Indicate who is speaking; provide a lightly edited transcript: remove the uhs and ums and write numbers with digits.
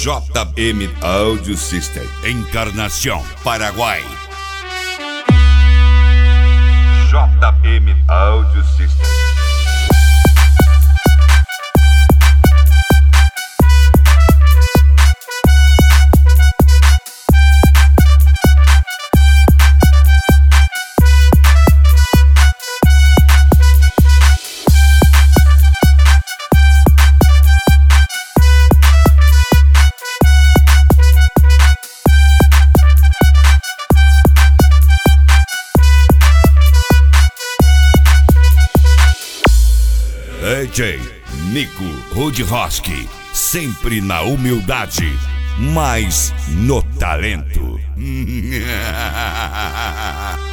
Speaker 1: JM Audio System, Encarnação, Paraguai. JM Audio System. DJ Nico Rudroski, sempre na humildade, mas no talento.